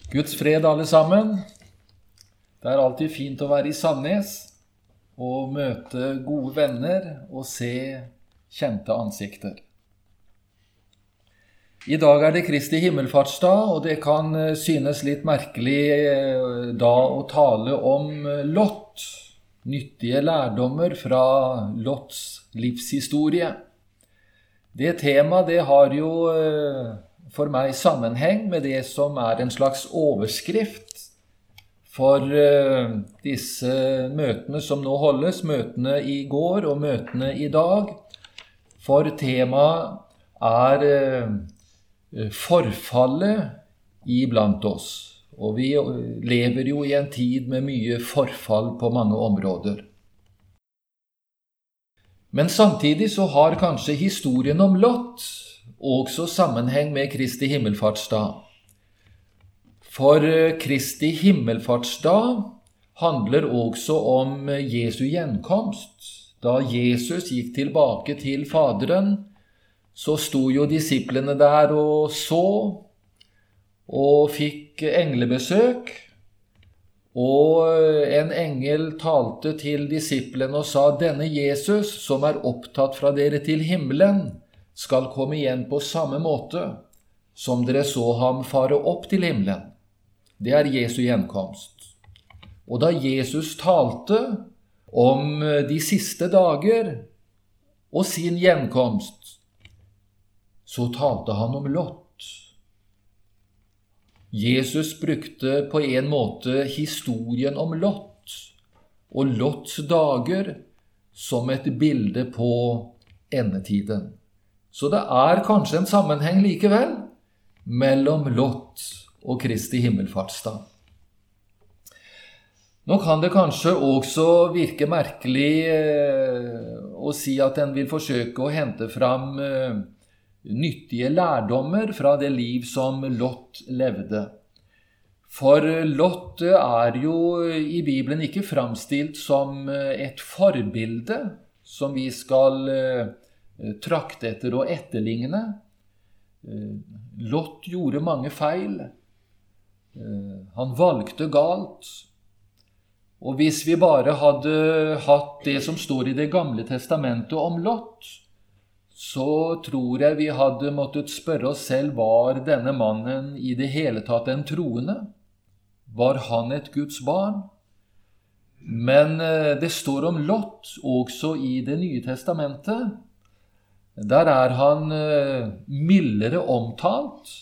Guds fred alle sammen. Det er alltid fint å være i Sandnes og møte gode venner og se kjente ansikter. I dag er det Kristi himmelfartsdag, og det kan synes litt merkelig da å tale om Lot, nyttige lærdommer fra Lots livshistorie. Det temaet det har jo for meg sammenheng med det som er en slags overskrift for disse møtene som nå holdes, møtene i går og møtene i dag. For temaet er forfallet iblant oss, og vi lever jo i en tid med mye forfall på mange områder. Men samtidig så har kanskje historien om Lot også sammenheng med Kristi himmelfartsdag. For Kristi himmelfartsdag handler også om Jesu gjenkomst. Da Jesus gikk tilbake til Faderen, så sto jo disiplene der og så, og fikk englebesøk. Og en engel talte til disiplene og sa, «Denne Jesus, som er opptatt fra dere til himmelen, skal komme igjen på samme måte som dere så ham fare opp til himmelen.» Det er Jesu gjenkomst. Og da Jesus talte om de siste dager og sin gjenkomst, så talte han om Lot. Jesus brukte på en måte historien om Lot og Lots dager som et bilde på endetiden. Så det er kanskje en sammenheng likevel mellom Lot og Kristi himmelfartsdag. Nå kan det kanskje også virke merkelig å si at en vil forsøke å hente fram nyttige lærdommer fra det liv som Lot levde. For Lot er jo i Bibelen ikke framstilt som et forbilde som vi skal trakte etter og etterligne. Lot gjorde mange feil. Han valgte galt. Og hvis vi bare hadde hatt det som står i Det gamle testamentet om Lot, så tror jeg vi hadde måttet spørre oss selv, var denne mannen i det hele tatt en troende? Var han et Guds barn? Men det står om Lot også i Det nye testamentet. Der er han mildere omtalt,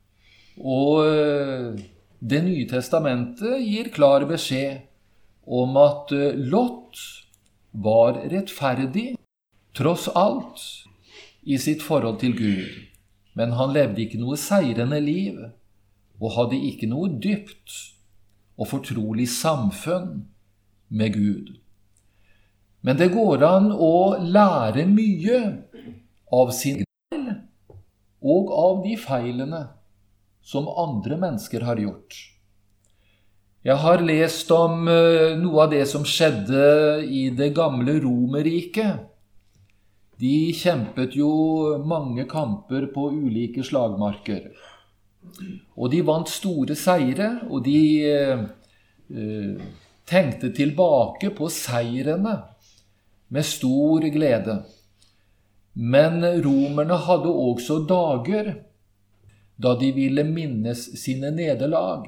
og Det nye testamentet gir klar beskjed om at Lot var rettferdig, tross alt, i sitt forhold til Gud. Men han levde ikke noe seirende liv, og hadde ikke noe dypt og fortrolig samfunn med Gud. Men det går an å lære mye av sin feil og av de feilene som andre mennesker har gjort. Jeg har lest om noe av det som skjedde i det gamle Romerriket. De kjempet jo mange kamper på ulike slagmarker. Og de vant store seire, og de tenkte tilbake på seirene med stor glede. Men romerne hadde også dager da de ville minnes sine nederlag.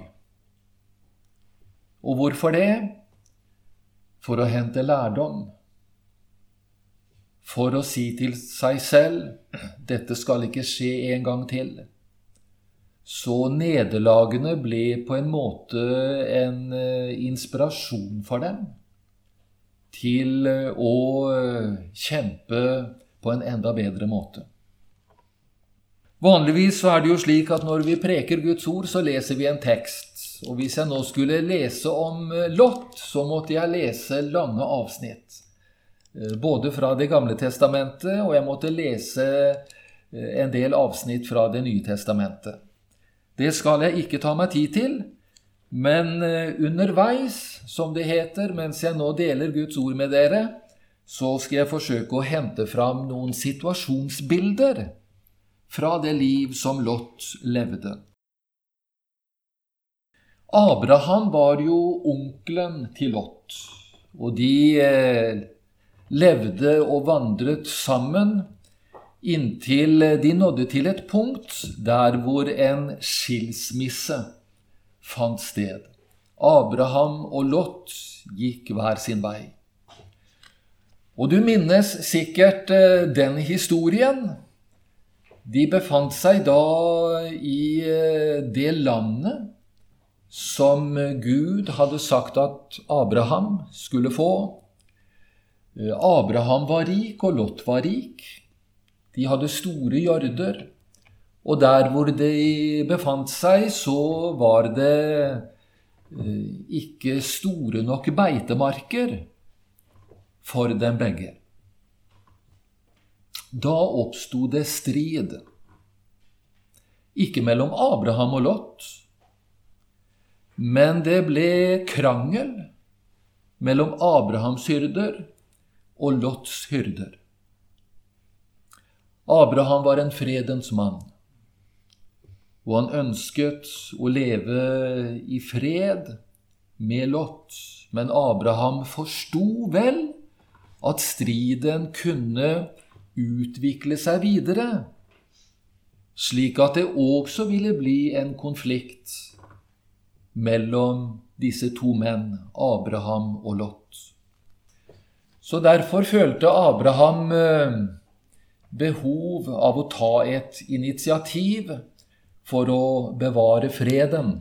Og hvorfor det? For å hente lærdom. For å si til seg selv, dette skal ikke skje en gang til. Så nederlagene ble på en måte en inspirasjon for dem til å kjempe på en enda bedre måte. Vanligvis så er det jo slik at når vi preker Guds ord, så leser vi en tekst. Og hvis jeg nå skulle lese om Lot, så måtte jeg lese lange avsnitt. Både fra Det gamle testamentet, og jeg måtte lese en del avsnitt fra Det nye testamentet. Det skal jeg ikke ta meg tid til, men underveis, som det heter, mens jeg nå deler Guds ord med dere, så skal jeg forsøke å hente fram noen situasjonsbilder fra det liv som Lot levde. Abraham var jo onkelen til Lot, og de levde og vandret sammen inntil de nådde til et punkt der hvor en skilsmisse fant sted. Abraham og Lot gikk hver sin vei. Og du minnes sikkert den historien. De befant seg da i det landet som Gud hadde sagt at Abraham skulle få. Abraham var rik, og Lot var rik. De hadde store jorder, og der hvor de befant seg, så var det ikke store nok beitemarker for dem begge. Da oppstod det strid. Ikke mellom Abraham og Lot, men det ble krangel mellom Abrahams hyrder og Lots hyrder. Abraham var en fredens mann, og han ønsket å leve i fred med Lot. Men Abraham forstod vel at striden kunne utvikle seg videre, slik at det også ville bli en konflikt mellom disse to menn, Abraham og Lot. Så derfor følte Abraham behov av å ta et initiativ for å bevare freden.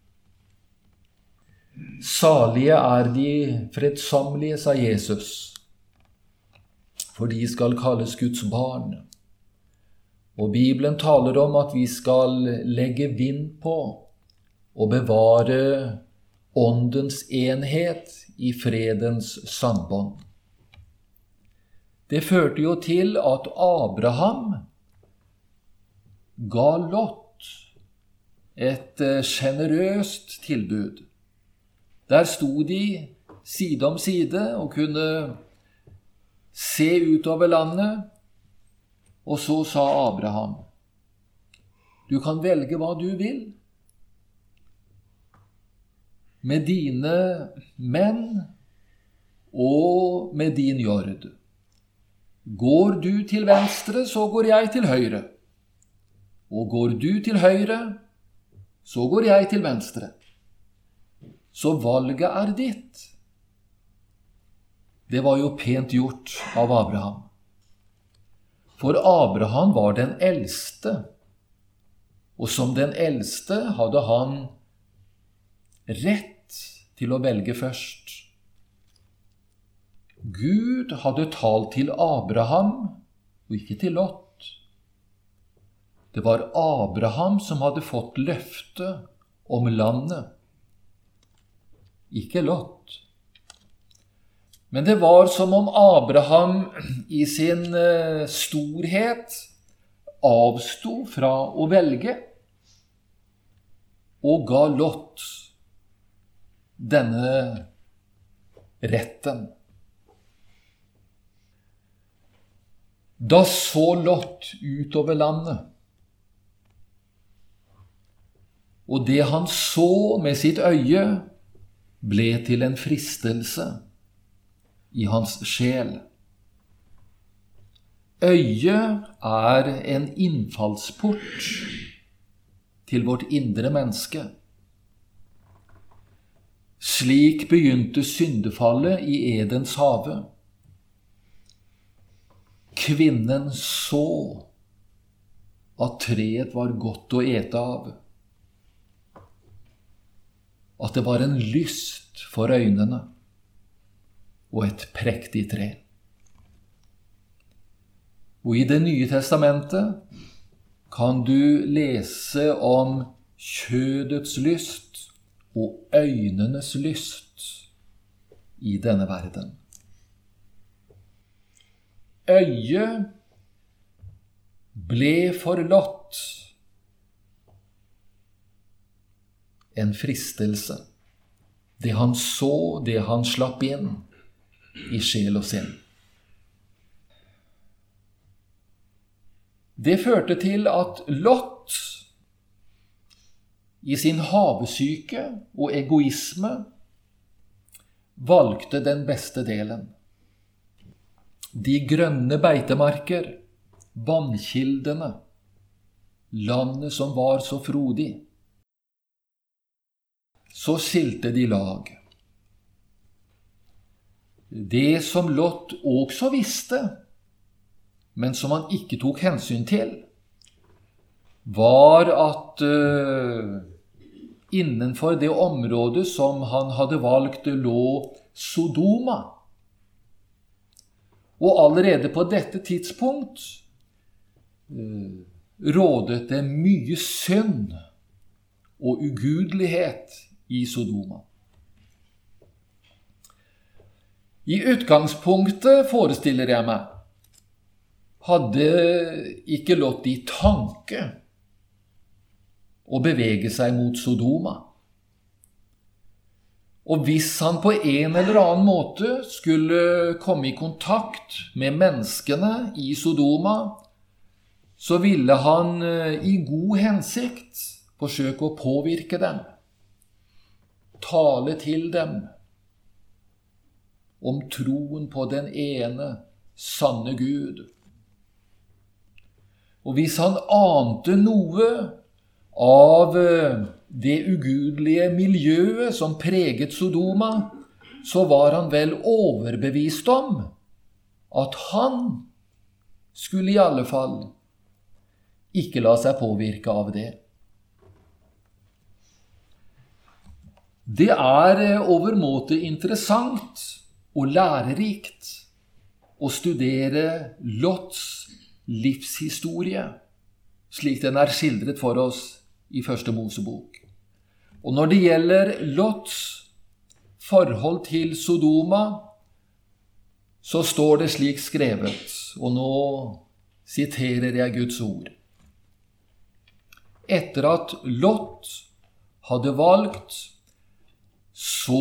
Salige er de fredsommelige, sa Jesus, for de skal kalles Guds barn. Og Bibelen taler om at vi skal legge vind på og bevare åndens enhet i fredens sambånd. Det førte jo til at Abraham ga Lot et generøst tilbud. Der sto de side om side og kunne se utover landet, og så sa Abraham, du kan velge hva du vil. Med dine menn og med din jord. Går du til venstre, så går jeg til høyre. Og går du til høyre, så går jeg til venstre. Så valget er ditt. Det var jo pent gjort av Abraham. For Abraham var den eldste, og som den eldste hadde han rett til å velge først. Gud hadde talt til Abraham, og ikke til Lot. Det var Abraham som hadde fått løfte om landet, ikke Lot. Men det var som om Abraham i sin storhet avsto fra å velge, og ga Lot denne retten. Da så Lot utover landet, og det han så med sitt øye ble til en fristelse i hans sjel. Øyet er en innfallsport til vårt indre menneske. Slik begynte syndefallet i Edens hage. Kvinnen så at treet var godt å ete av, at det var en lyst for øynene og et prektig tre. Og i Det nye testamentet kan du lese om kjødets lyst og øynenes lyst i denne verden. Øyet ble for Lot en fristelse. Det han så, det han slapp inn i sjel og sinn. Det førte til at Lot i sin havesyke og egoisme valgte den beste delen. De grønne beitemarker, vannkildene, landet som var så frodig. Så skilte de lag. Det som Lot også visste, men som han ikke tok hensyn til, var at innenfor det området som han hadde valgt lå Sodoma. Og allerede på dette tidspunkt rådet det mye synd og ugudelighet i Sodoma. I utgangspunktet, forestiller jeg meg, hadde ikke Lot i tanke å bevege seg mot Sodoma. Og hvis han på en eller annen måte skulle komme i kontakt med menneskene i Sodoma, så ville han i god hensikt forsøke å påvirke dem, tale til dem om troen på den ene sanne Gud. Og hvis han ante noe av det ugudelige miljøet som preget Sodoma, så var han vel overbevist om at han skulle i alle fall ikke la seg påvirke av det. Det overmåte interessant og lærerikt å studere Lots livshistorie, slik den skildret for oss i Første Mosebok. Og når det gjelder Lots forhold til Sodoma, så står det slik skrevet, og nå siterer jeg Guds ord. Etter at Lot hadde valgt, så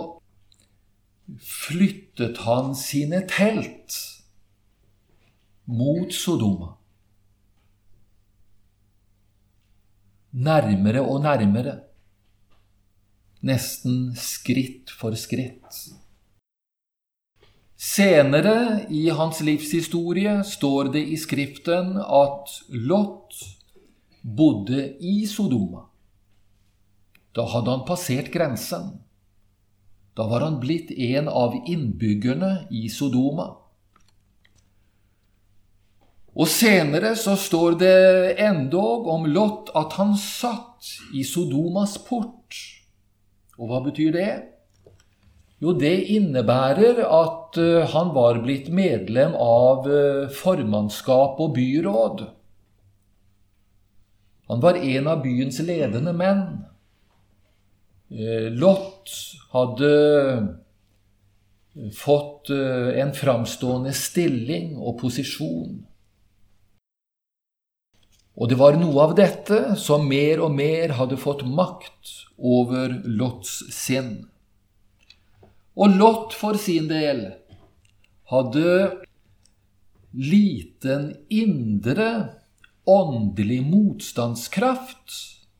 flyttet han sine telt mot Sodoma. Nærmere og nærmere, nesten skritt for skritt. Senere i hans livshistorie står det i Skriften at Lot bodde i Sodoma. Da hadde han passert grensen. Da var han blitt en av innbyggerne i Sodoma. Og senere så står det endog om Lot at han satt i Sodomas port. Og hva betyr det? Jo, det innebærer at han var blitt medlem av formannskap og byråd. Han var en av byens ledende menn. Lot hadde fått en framstående stilling og posisjon. Og det var noe av dette som mer og mer hadde fått makt over Lots sinn. Og Lot for sin del hadde liten indre åndelig motstandskraft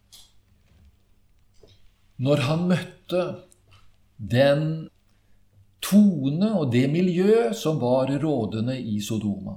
når han møtte den tone og det miljø som var rådende i Sodoma.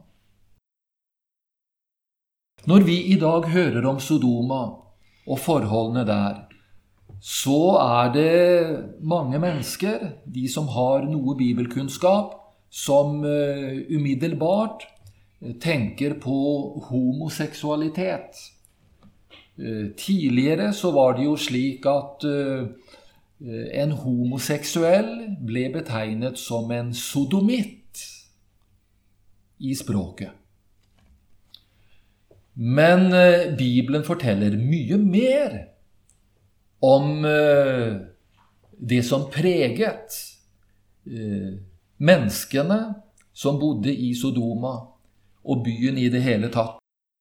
Når vi i dag hører om Sodoma og forholdene der, så det mange mennesker, de som har noe bibelkunnskap, som umiddelbart tenker på homoseksualitet. Tidligere så var det jo slik at en homoseksuell ble betegnet som en sodomitt i språket. Men Bibelen forteller mye mer om det som preget menneskene som bodde i Sodoma og byen i det hele tatt.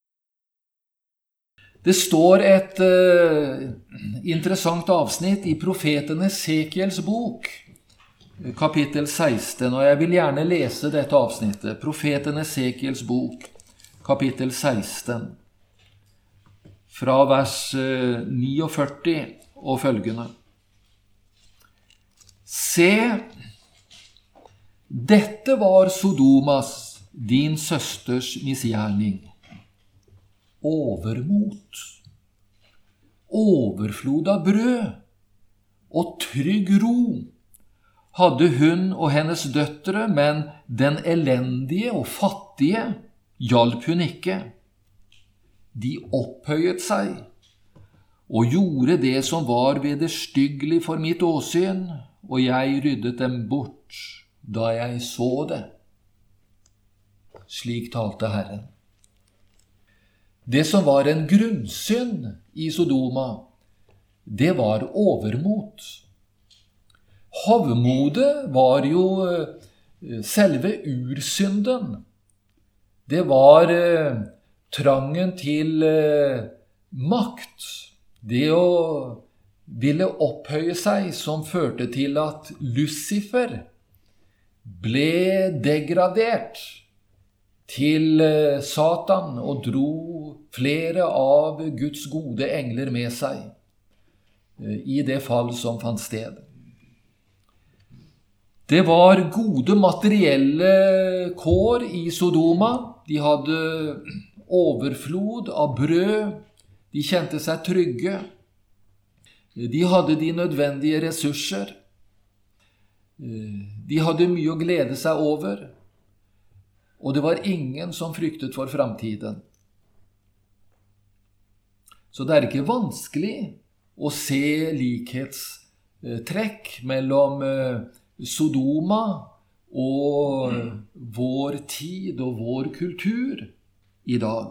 Det står et interessant avsnitt i profeten Esekiels bok, kapittel 16, og jeg vil gjerne lese dette avsnittet. Profeten Esekiels bok, kapittel 16, fra vers 49 og følgende. Se, dette var Sodomas, din søsters misgjerning. Overmot, overflod av brød og trygg ro hadde hun og hennes døtre, men den elendige og fattige hjalp hun ikke. De opphøyet seg og gjorde det som var vederstyggelig for mitt åsyn, og jeg ryddet dem bort da jeg så det. Slik talte Herren. Det som var en grunnsynd i Sodoma, det var overmot. Hovmodet var jo selve ursynden. Det var trangen til makt, det å ville opphøye seg, som førte til at Lucifer ble degradert til Satan og dro flere av Guds gode engler med seg i det fall som fant sted. Det var gode materielle kår i Sodoma. De hadde overflod av brød. De kjente seg trygge. De hadde de nødvendige ressurser. De hadde mye å glede seg over. Og det var ingen som fryktet for framtiden. Så det er ikke vanskelig å se likhetstrekk mellom Sodoma og vår tid og vår kultur i dag.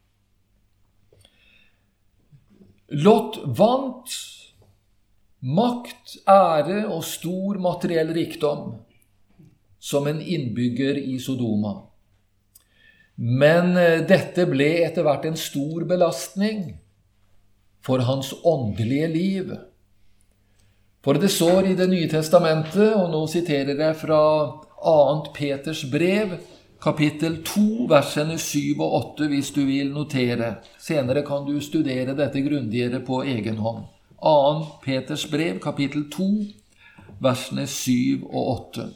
Lot vant makt, ære og stor materiell rikdom som en innbygger i Sodoma. Men dette ble etter hvert en stor belastning for hans åndelige liv. For det står i Det nye testamentet, og nå siterer jeg fra 2. Peters brev, kapittel 2, versene 7 og 8, hvis du vil notere. Senere kan du studere dette grundigere på egen hånd. 2. Peters brev, kapittel 2, versene 7 og 8.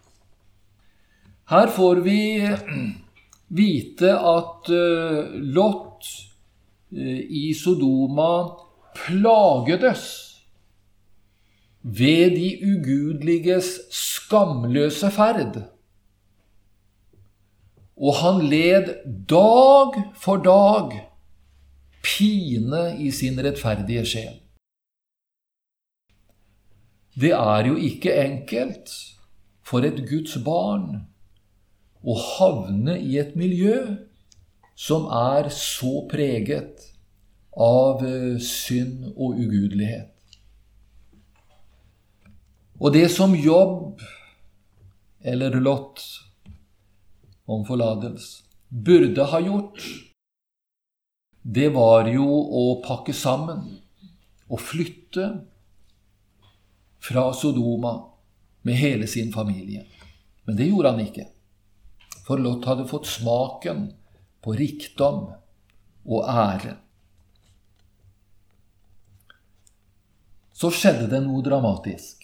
Her får vi vite at Lot i Sodoma plagedes ved de ugudeliges skamløse ferd. Og han led dag for dag pine i sin rettferdige sjel. Det er jo ikke enkelt for et Guds barn å havne i et miljø som er så preget av synd og ugudelighet. Og det som Jobb, eller Lot, om forlatelse, burde ha gjort, det var jo å pakke sammen og flytte fra Sodoma med hele sin familie. Men det gjorde han ikke. For Lot hadde fått smaken på rikdom og ære. Så skjedde det noe dramatisk.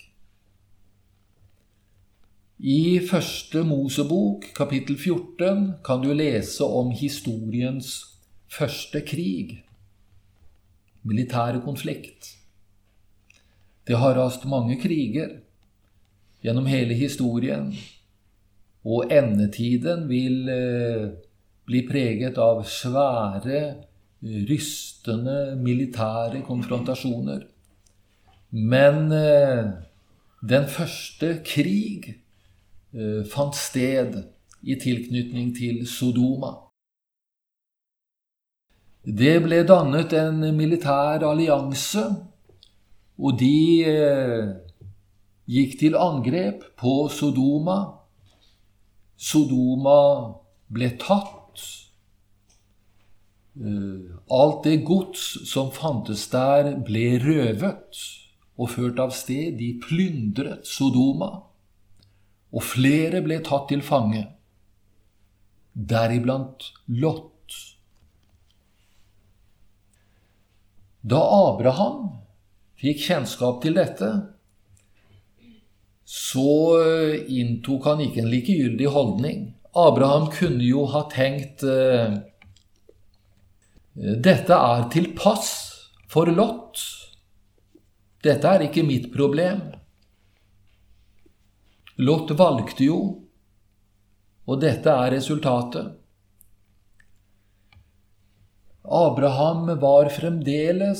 I 1. Mosebok, kapittel 14, kan du lese om historiens første krig, militære konflikt. Det har rast mange kriger gjennom hele historien, og endetiden vil bli preget av svære, rystende militære konfrontasjoner. Men den første krig fant sted i tilknytning til Sodoma. Det ble dannet en militær allianse, og de gikk til angrep på Sodoma. Sodoma ble tatt. Alt det gods som fantes der ble røvet og ført av sted. De plyndret Sodoma, og flere ble tatt til fange, deriblant Lot. Da Abraham fikk kjennskap til dette, så inntok han ikke en likegyldig holdning. Abraham kunne jo ha tenkt, dette er til pass for Lot. Dette er ikke mitt problem. Lot valgte jo, og dette er resultatet. Abraham var fremdeles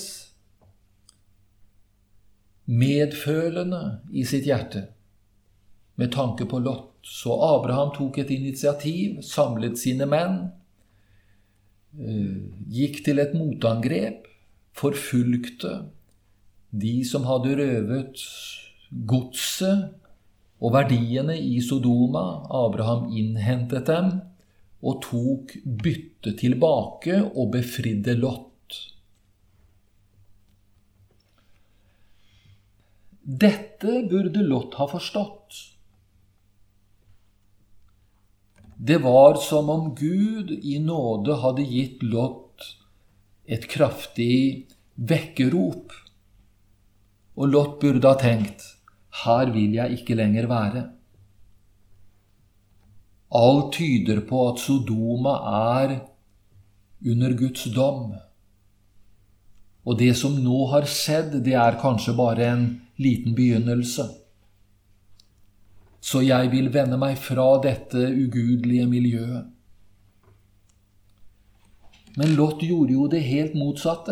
medfølende i sitt hjerte med tanke på Lot. Så Abraham tok et initiativ, samlet sine menn, gikk til et motangrep, forfulgte de som hadde røvet godset og verdiene i Sodoma. Abraham innhentet dem og tok bytte tilbake og befridde Lot. Dette burde Lot ha forstått. Det var som om Gud i nåde hadde gitt Lot et kraftig vekkerop. Og Lot burde ha tenkt, her vil jeg ikke lenger være. Alt tyder på at Sodoma er under Guds dom. Og det som nå har skjedd, det er kanskje bare en liten begynnelse. Så jeg vil vende meg fra dette ugudelige miljøet. Men Lot gjorde jo det helt motsatte.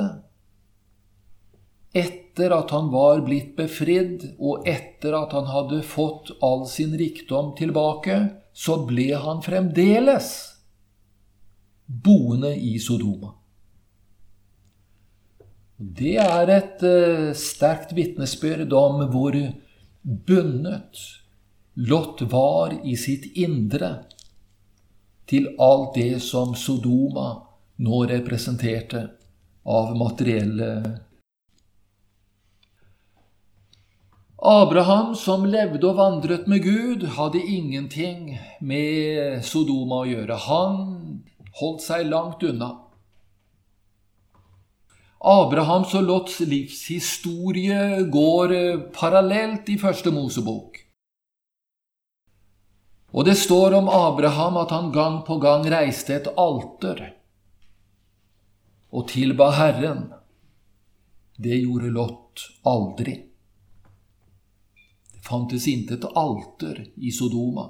Etter at han var blitt befridd, og etter at han hadde fått all sin rikdom tilbake, så ble han fremdeles boende i Sodoma. Det er et sterkt vitnesbyrd om hvor bundet Lot var i sitt indre til alt det som Sodoma nå representerte av materielle. Abraham, som levde og vandret med Gud, hadde ingenting med Sodoma å gjøre. Han holdt seg langt unna. Abrahams og Lots livshistorie går parallelt i første Mosebok. Og det står om Abraham at han gang på gang reiste et alter og tilba Herren. Det gjorde Lot aldri. Det fantes intet alter i Sodoma.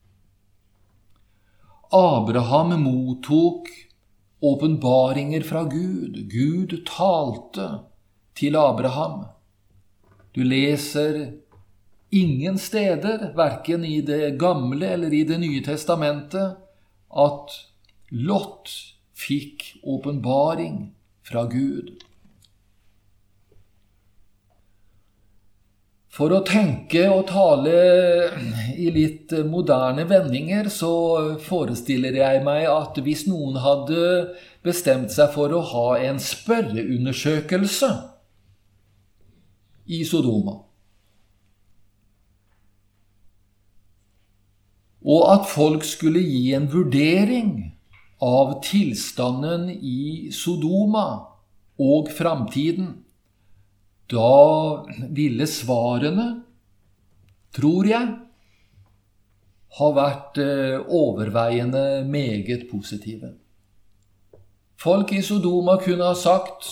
Abraham mottok åpenbaringer fra Gud. Gud talte til Abraham. Du leser ingen steder, hverken i det gamle eller i det nye testamentet, at Lot fikk åpenbaring fra Gud. For å tenke og tale i litt moderne vendinger, så forestiller jeg meg at hvis noen hadde bestemt seg for å ha en spørreundersøkelse i Sodoma, og at folk skulle gi en vurdering av tilstanden i Sodoma og framtiden, da ville svarene, tror jeg, ha vært overveiende meget positive. Folk i Sodoma kunne ha sagt,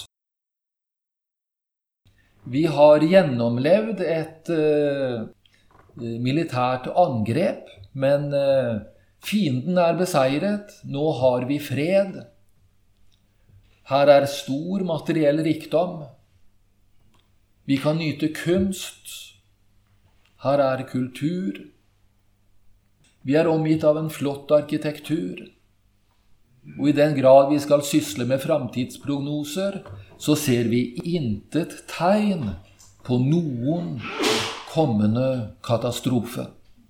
vi har gjennomlevd et militært angrep, men fienden er beseiret, nå har vi fred. Her er stor materiell rikdom. Vi kan nyte kunst. Her er kultur. Vi er omgitt av en flott arkitektur. Og i den grad vi skal sysle med framtidsprognoser, så ser vi intet tegn på noen kommende katastrofe.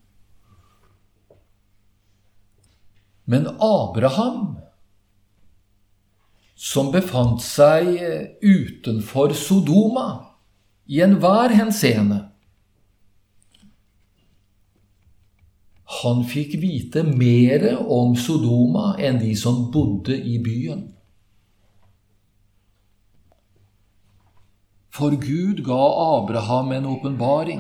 Men Abraham, som befant seg utenfor Sodoma i enhver henseende, han fikk vite mer om Sodoma enn de som bodde i byen. For Gud ga Abraham en åpenbaring.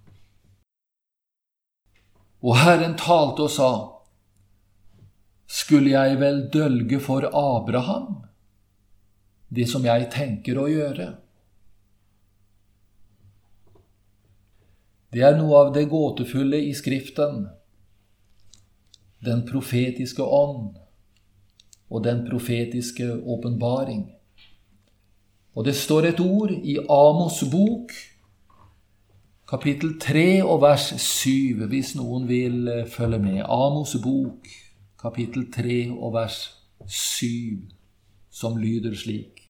Og Herren talte og sa, skulle jeg vel dølge for Abraham det som jeg tenker å gjøre? Det er noe av det gåtefulle i Skriften, den profetiske ånd og den profetiske åpenbaring. Og det står et ord i Amos bok, kapittel 3 og vers 7, hvis noen vil følge med. Amos bok, kapittel 3 og vers 7, som lyder slik.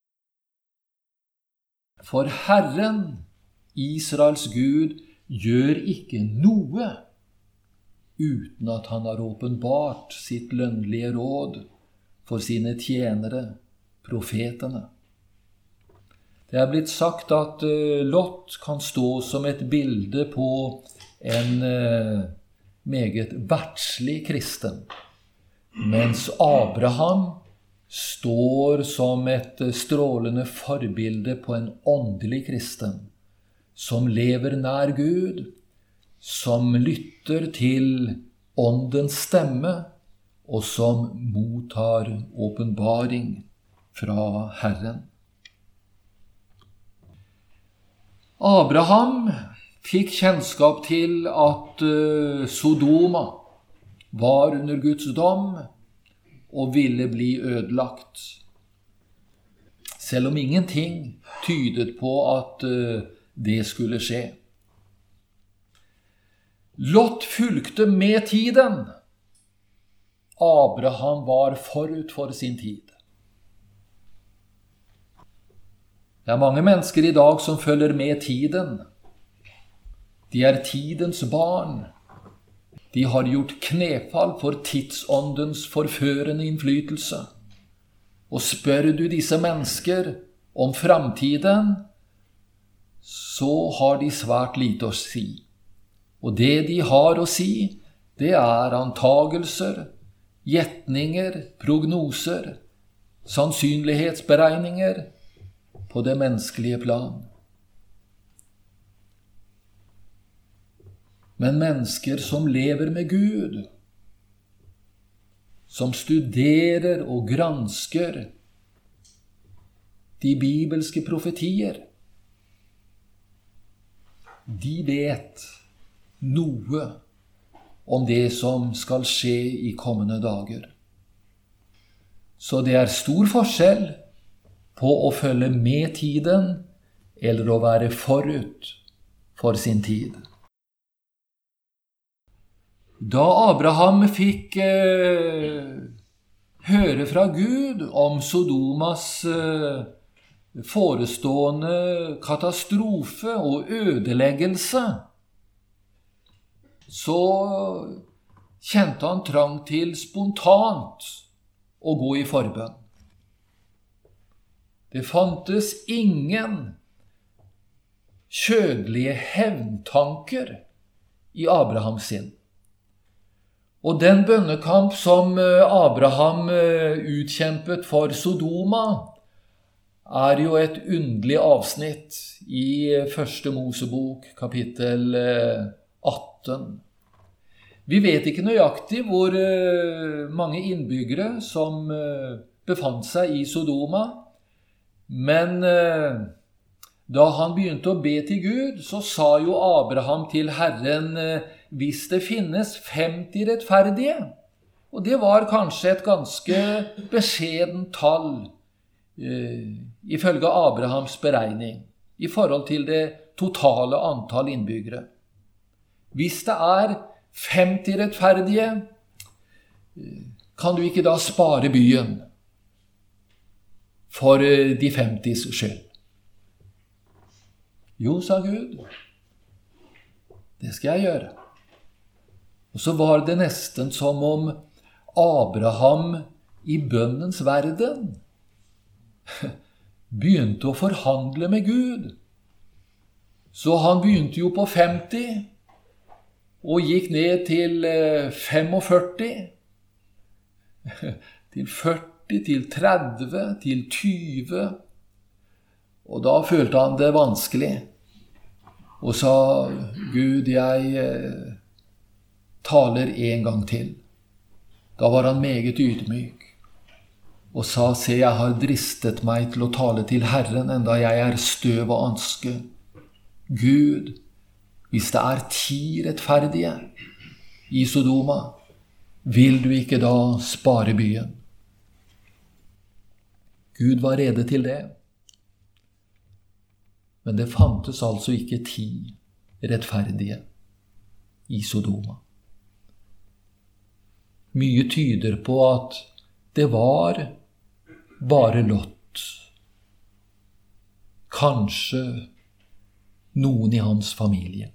For Herren, Israels Gud, gjør ikke noe uten at han har åpenbart sitt lønnlige råd for sine tjenere, profetene. Det er blitt sagt at Lot kan stå som et bilde på en meget verdslig kristen, mens Abraham står som et strålende forbilde på en åndelig kristen, som lever nær Gud, som lytter til åndens stemme, og som mottar åpenbaring fra Herren. Abraham fikk kjennskap til at Sodoma var under Guds dom og ville bli ødelagt, selv om ingenting tydet på at det skulle skje. Lot fulgte med tiden. Abraham var forut for sin tid. Det er mange mennesker i dag som følger med tiden. De er tidens barn. De har gjort knefall for tidsåndens forførende innflytelse. Og spør du disse mennesker om framtiden, så har de svært lite å si. Og det de har å si, det er antagelser, gjetninger, prognoser, sannsynlighetsberegninger på det menneskelige plan. Men mennesker som lever med Gud, som studerer og gransker de bibelske profetier, de vet noe om det som skal skje i kommende dager. Så det er stor forskjell på å følge med tiden eller å være forut for sin tid. Da Abraham fikk høre fra Gud om Sodomas forestående katastrofe og ødeleggelse, så kjente han trang til spontant å gå i forbønn. Det fantes ingen kjødelige hevntanker i Abrahams sinn. Og den bønnekamp som Abraham utkjempet for Sodoma, er jo et underlig avsnitt i Første Mosebok, kapittel 18. Vi vet ikke nøyaktig hvor mange innbyggere som befant seg i Sodoma, men da han begynte å be til Gud, så sa jo Abraham til Herren, hvis det finnes 50 rettferdige, og det var kanskje et ganske beskjedent tall, ifølge Abrahams beregning, i forhold til det totale antall innbyggere. Hvis det er 50 rettferdige, kan du ikke da spare byen for de 50s skyld? Jo, sa Gud, det skal jeg gjøre. Og så var det nesten som om Abraham i bønnens verden begynte å forhandle med Gud. Så han begynte jo på 50 og gikk ned til 45, til 40, til 30, til 20. Og da følte han det vanskelig, og sa, Gud, jeg taler en gang til. Da var han meget ydmyk, og sa, se, jeg har dristet meg til å tale til Herren, enda jeg er støv og anske. Gud, hvis det er 10 rettferdige i Sodoma, vil du ikke da spare byen? Gud var rede til det. Men det fantes altså ikke 10 rettferdige i Sodoma. Mye tyder på at det var bare Lot. Kanskje noen i hans familie.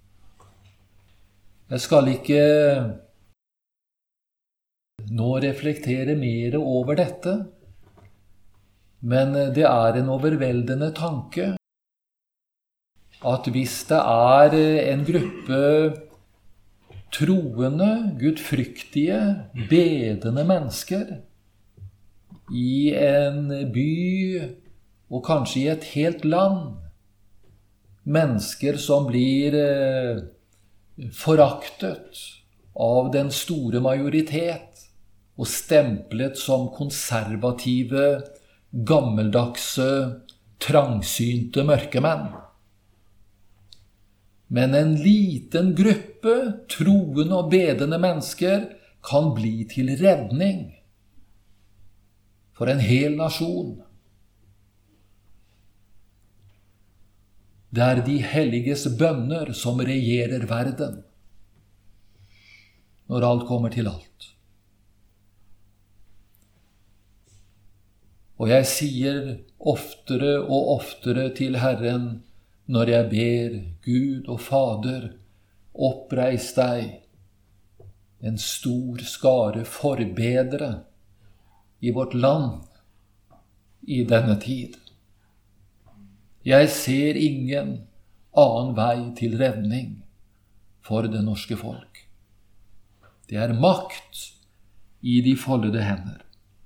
Jeg skal ikke nå reflektere mer over dette, men det er en overveldende tanke at hvis det er en gruppe troende, gudfryktige, bedende mennesker i en by og kanskje i et helt land, mennesker som blir foraktet av den store majoritet og stemplet som konservative, gammeldagse, trangsynte mørkemenn. Men en liten gruppe troende og bedende mennesker kan bli til redning for en hel nasjon. Det er de helliges bønner som regjerer verden, når alt kommer til alt. Og jeg sier oftere og oftere til Herren, når jeg ber, Gud og Fader, oppreis deg en stor skare forbedre i vårt land i denne tid. Jeg ser ingen annen vei til redning for det norske folk. Det er makt i de foldede hender.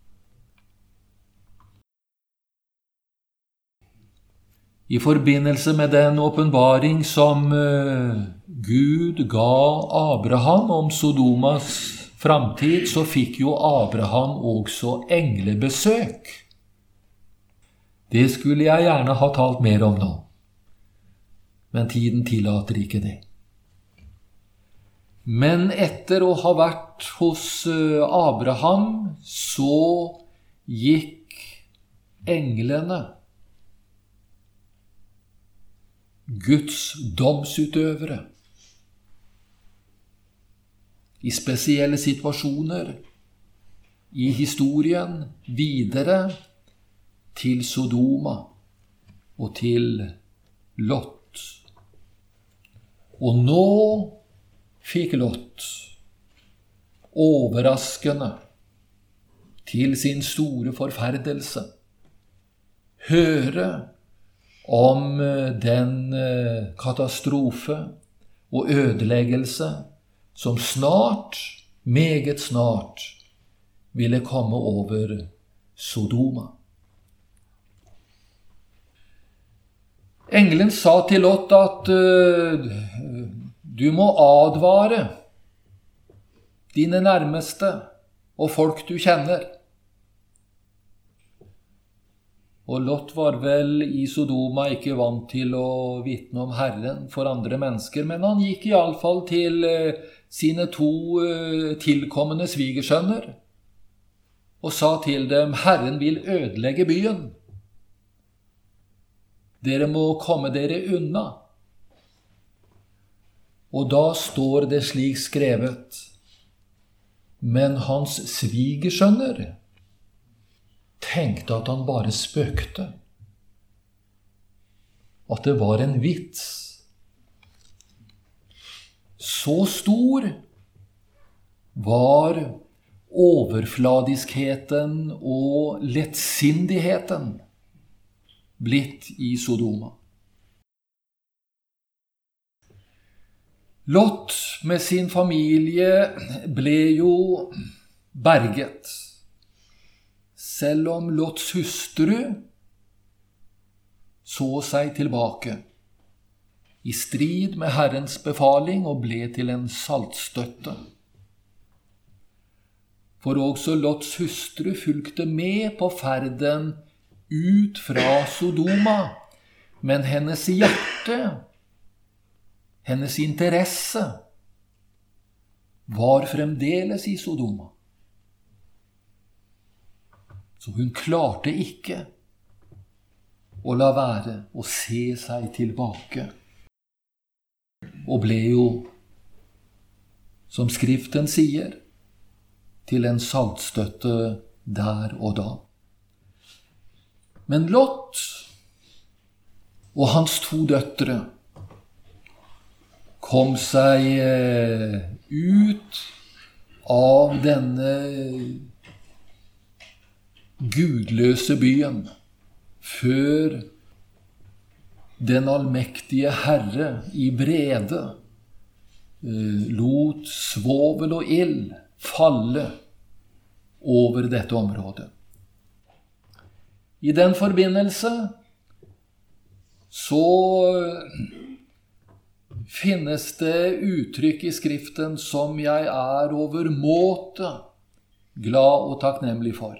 I forbindelse med den åpenbaring som Gud ga Abraham om Sodomas framtid, så fikk jo Abraham også englebesøk. Det skulle jeg gjerne ha talt mer om nå, men tiden tillater ikke det. Men etter å ha vært hos Abraham, så gikk englene, Guds domsutøvere, i spesielle situasjoner i historien videre til Sodoma og til Lot. Og nå fikk Lot overraskende, til sin store forferdelse, høre om den katastrofe og ødeleggelse som snart, meget snart, ville komme over Sodoma. Engelen sa til Lot at du må advare dine nærmeste og folk du kjenner. Og Lot var vel i Sodoma ikke vant til å vitne om Herren for andre mennesker, men han gikk i alle fall til sine 2 tilkommende svigersønner og sa til dem, Herren vil ødelegge byen. Dere må komme dere unna. Og da står det slik skrevet, men hans svigersønner tenkte at han bare spøkte, at det var en vits. Så stor var overfladiskheten og lettsindigheten blitt i Sodoma. Lot med sin familie ble jo berget. Selv om Lots hustru, så seg tilbake, i strid med Herrens befaling, og ble til en saltstøtte. For også Lots hustru fulgte med på ferden ut fra Sodoma, men hennes hjerte, hennes interesse, var fremdeles i Sodoma. Så hun klarte ikke å la være å se seg tilbake, og ble jo, som Skriften sier, til en saltstøtte der og da. Men Lot og hans 2 døtre kom seg ut av denne gudløse byen før den allmektige Herre i vrede lot svovel og ild falle over dette området. I den forbindelse så finnes det uttrykk i Skriften som jeg er overmåte glad og takknemlig for.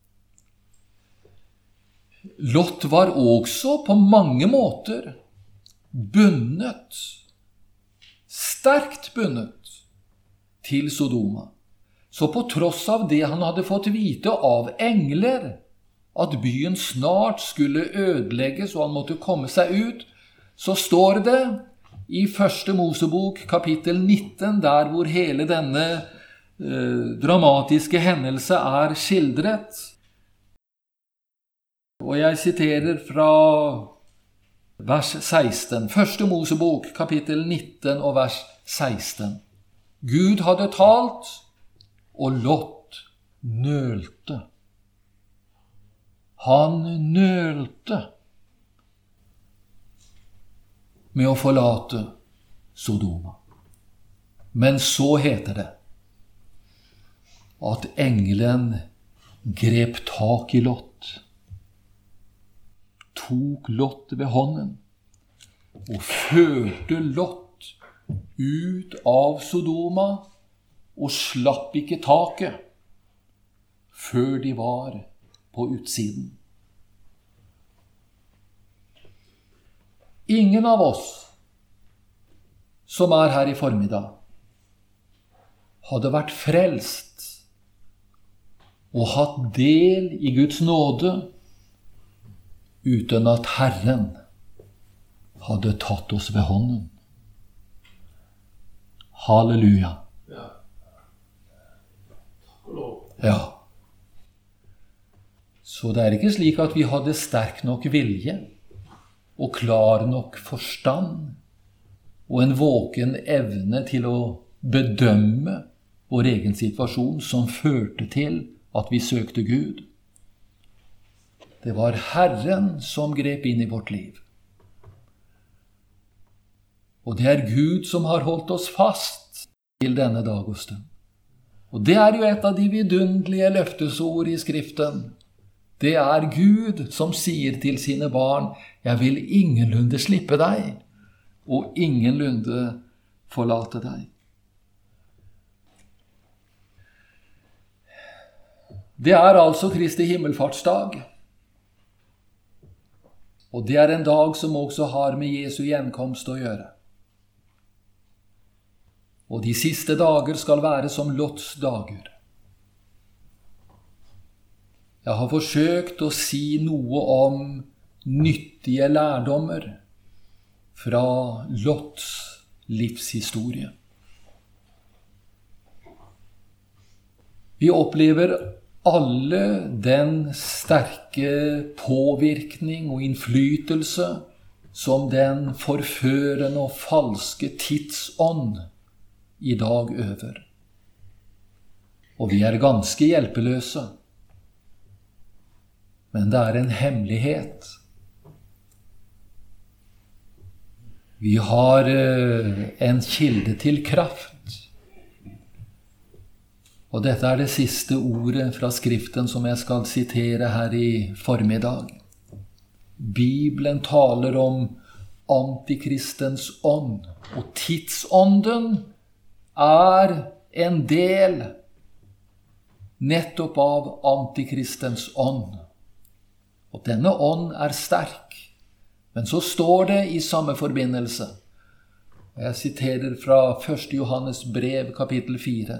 Lot var også på mange måter bundet, sterkt bundet til Sodoma. Så på tross av det han hadde fått vite av engler, at byen snart skulle ødelegges og han måtte komme seg ut, så står det i 1. Mosebok kapittel 19, der hvor hele denne dramatiske hendelse er skildret. Og jeg siterer fra vers 16. 1. Mosebok kapittel 19 og vers 16. Gud hadde talt, og Lot nølte. Han nølte med å forlate Sodoma. Men så heter det at engelen grep tak i Lot, tok Lot ved hånden og førte Lot ut av Sodoma, og slapp ikke taket før de var på utsiden. Ingen av oss som er her i formiddag hadde vært frelst og hatt del i Guds nåde uten at Herren hadde tatt oss ved hånden. Halleluja. Ja. Så det er ikke slik at vi hadde sterk nok vilje og klar nok forstand og en våken evne til å bedømme vår egen situasjon som førte til at vi søkte Gud. Det var Herren som grep inn i vårt liv. Og det er Gud som har holdt oss fast til denne dag og stund. Og det er jo et av de vidunderlige løftesord i Skriften. Det er Gud som sier til sine barn, jeg vil ingenlunde slippe deg, og ingenlunde forlate deg. Det er altså Kristi himmelfartsdag. Og det er en dag som også har med Jesu gjenkomst å gjøre. Og de siste dager skal være som Lots dager. Jeg har forsøkt å si noe om nyttige lærdommer fra Lots livshistorie. Vi opplever alle den sterke påvirkning og innflytelse som den forførende og falske tidsånd i dag øver. Og vi er ganske hjelpeløse. Men det er en hemmelighet. Vi har en kilde til kraft. Og dette er det siste ordet fra Skriften som jeg skal sitere her i formiddag. Bibelen taler om antikristens ånd, og tidsånden er en del nettopp av antikristens ånd. Og denne ånd er sterk. Men så står det i samme forbindelse, jeg siterer fra 1. Johannes brev, kapittel 4,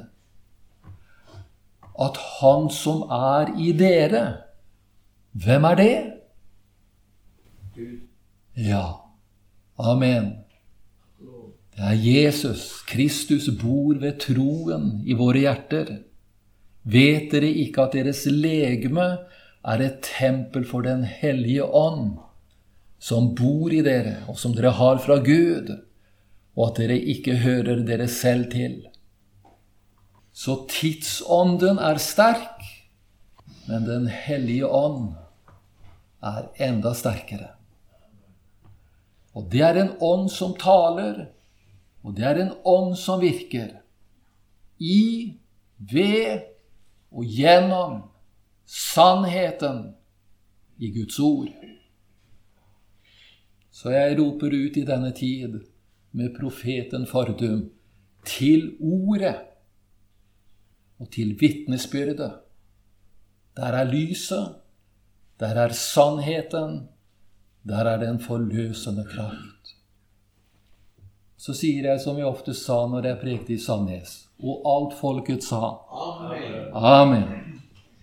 at han som er i dere, hvem er det? Gud. Ja, amen. Det er Jesus. Kristus bor ved troen i våre hjerter. Vet dere ikke at deres legeme er et tempel for den hellige ånd, som bor i dere, og som dere har fra Gud, og at dere ikke hører dere selv til? Så tidsånden er sterk, men den hellige ånd er enda sterkere. Og det er en ånd som taler, og det er en ånd som virker i, ved og gjennom sannheten i Guds ord. Så jeg roper ut i denne tid med profeten fordum til ordet og til vitnesbyrdet. Der er lyset, der er sannheten, der er den forløsende kraft. Så sier jeg som jeg ofte sa når jeg prekte i Sandnes, og alt folket sa, Amen. Amen.